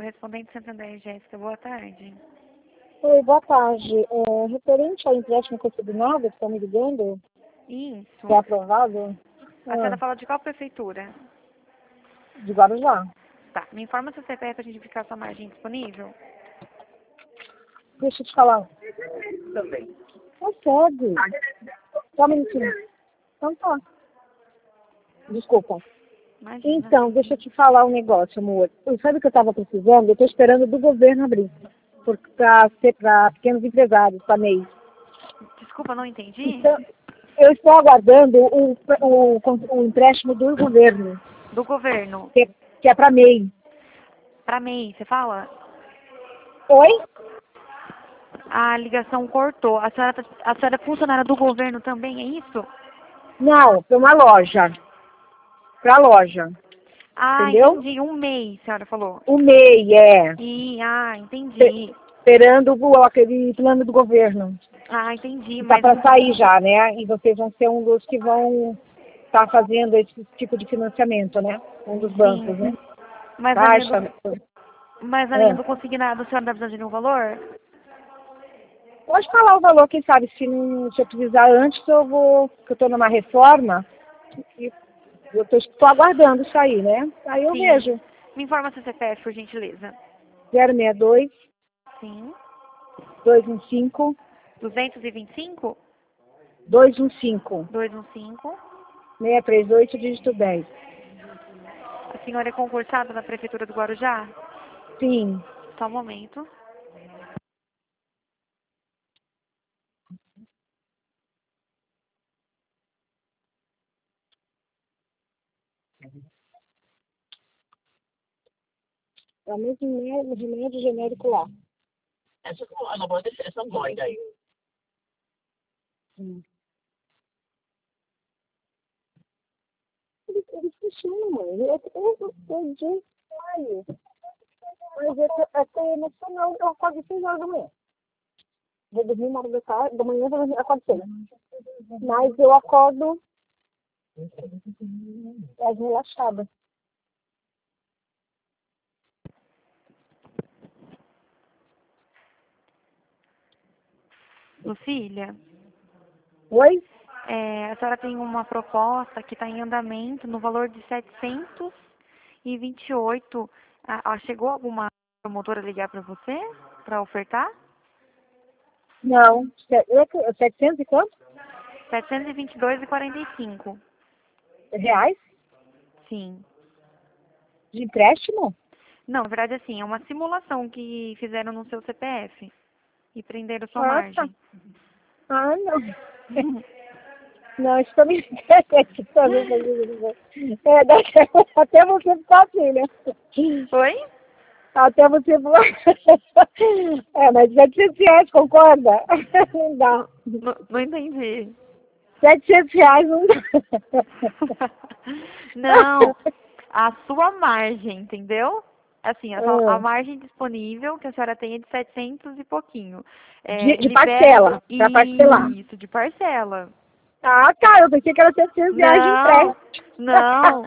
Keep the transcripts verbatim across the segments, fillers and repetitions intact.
correspondente Santander, Jéssica, boa tarde. Oi, boa tarde. É, referente ao empréstimo consignado, que estão me ligando, Isso. que é aprovado, A senhora é, fala de qual prefeitura? de Guarujá. Tá, me informa seu C P F para identificar sua margem disponível. Deixa eu te falar. Também. Consegue. Só um minutinho. Então tá. Desculpa. Imagina. Então, deixa eu te falar um negócio, amor. Sabe o que eu estava precisando? Eu estou esperando do governo abrir. Para ser para pequenos empresários, para M E I. Desculpa, não entendi. Então, eu estou aguardando o, o, o empréstimo do governo, Do governo. que, que é para M E I. Para M E I, você fala? Oi? A ligação cortou. A senhora, tá- a senhora é funcionária do governo também, é isso? Não, para uma loja. Para a loja. Ah, Entendeu? entendi. Um mês, a senhora falou. O M E I, é. E, ah, Espe- entendi. Esperando o, aquele plano do governo. Ah, entendi, Está mas... para sair já, né? E vocês vão ser um dos que vão estar fazendo esse tipo de financiamento, né? Um dos bancos, Sim. né? Mas na linha Caixa. do, mas na linha É. do consignado, a senhora está precisando de nenhum valor? Pode falar o valor, quem sabe, se, não, se eu precisar antes, eu vou, porque eu estou numa reforma, e eu estou aguardando isso aí, né? Aí eu Sim. vejo. Me informa seu C P F, por gentileza. zero seis dois, Sim. dois um cinco, duzentos e vinte e cinco? dois um cinco, duzentos e quinze. seis três oito, dígito dez. A senhora é concursada na Prefeitura do Guarujá? Sim. Só um momento. É o mesmo médio, de médio genérico lá. Essa ela pode ser essa voz aí. Hum. Ele, ele funciona, mãe. Eu, eu, eu, eu disse, maio. Mas é que até emocional, eu acordo seis horas da manhã. Vou dormir uma hora da tarde, da manhã, eu acordo seis. Mas eu acordo mais relaxada. Lucília, Oi? é, a senhora tem uma proposta que está em andamento no valor de setecentos e vinte e oito. Ah, ah, chegou alguma promotora ligar para você, para ofertar? Não. Se- é que- setecentos e quanto? setecentos e vinte e dois e quarenta e cinco. Reais? Sim. De empréstimo? Não, na verdade, assim, é uma simulação que fizeram no seu C P F e prenderam sua Ah, tá. margem. Ah, não. Não, isso também interessa também fazer. É, dá até até você ficar assim, né? Oi? Até você voar. É, mas setecentos reais, concorda? Não dá. Não, não entendi. Setecentos reais não dá. Não, a sua margem, entendeu? Assim, a, sua- a Ah, margem disponível que a senhora tem é de setecentos e pouquinho. É, de, de libera parcela, para parcelar. isso, de parcela. Ah, tá, eu pensei que era setecentos reais de Não, empréstimo. não.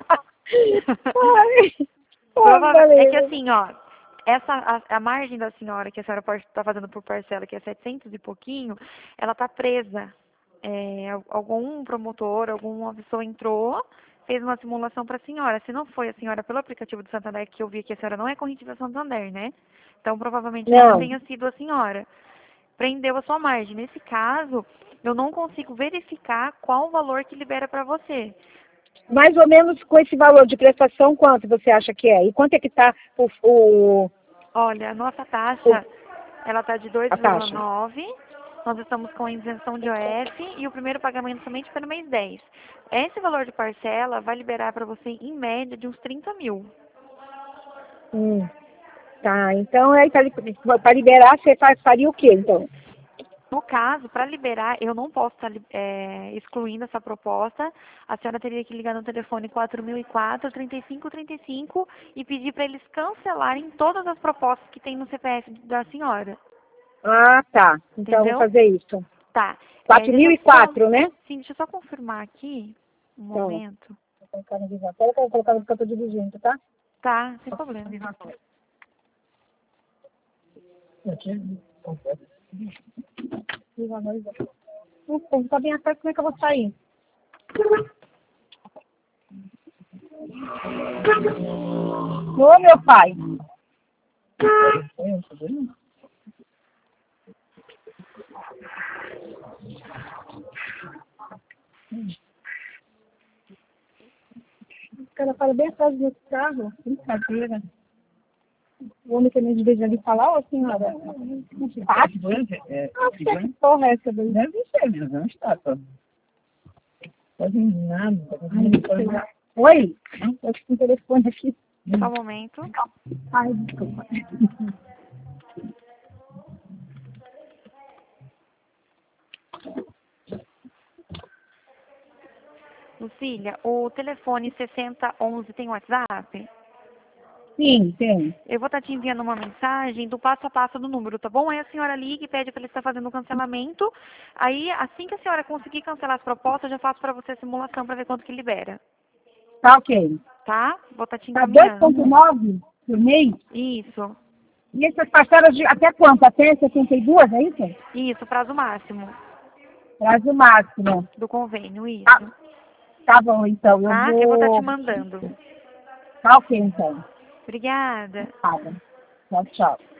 Ai, oh, Provável, é que beleza. assim, ó, essa, a, a margem da senhora que a senhora pode estar fazendo por parcela, que é setecentos e pouquinho, ela está presa. É, al- algum promotor, alguma pessoa entrou, fez uma simulação para a senhora. Se não foi a senhora pelo aplicativo do Santander, que eu vi que a senhora não é corrente da Santander, né? Então, provavelmente não Não, tenha sido a senhora. Prendeu a sua margem. Nesse caso, eu não consigo verificar qual o valor que libera para você. mais ou menos com esse valor de prestação, quanto você acha que é? E quanto é que está o, o, Olha, a nossa o- taxa, ela está de a taxa? dois vírgula nove. Nós estamos com isenção de O F e o primeiro pagamento somente foi no mês dez. Esse valor de parcela vai liberar para você, em média, de uns trinta mil. Hum, tá, então aí para liberar você faz, faria o quê, então? No caso, para liberar, eu não posso estar é, excluindo essa proposta. A senhora teria que ligar no telefone quatro mil e quatro, trinta e cinco trinta e cinco e pedir para eles cancelarem todas as propostas que tem no C P F da senhora. Ah, tá, então eu vou Entendeu? fazer isso. Tá. É, quatro deixa mil eu e só, quatro, né? sim, deixa eu só confirmar aqui um Então, momento. vou colocar no visor. Pera que eu vou colocar no canto dirigindo, tá? Tá, sem problema. Não sei, tá bem atrás, como é que eu vou sair? Ô, meu pai. O cara para bem atrás do carro. Brincadeira. O homem que me vejo ali falar, ô senhora. Ah, que porra é essa daí? Deve ser, mas não está, tá? Fazendo nada. Oi? Eu acho que o telefone aqui. Só um momento. Ai, desculpa. Lucília, o telefone sessenta onze tem WhatsApp? Sim, tem. Eu vou estar te enviando uma mensagem do passo a passo do número, tá bom? Aí a senhora liga e pede para ele estar fazendo o cancelamento. Aí, assim que a senhora conseguir cancelar as propostas, eu já faço para você a simulação para ver quanto que libera. Tá ok. Tá? Vou estar te Tá dois encaminhando. ponto nove por mês? Isso. E essas parcelas de até quanto? Até setenta e duas, é isso? Isso, prazo máximo Prazo máximo. do convênio, isso. Tá, tá bom, então. Eu Tá? vou... Eu vou estar te mandando. Tá ok, então. Obrigada. Tá. Tchau, tchau.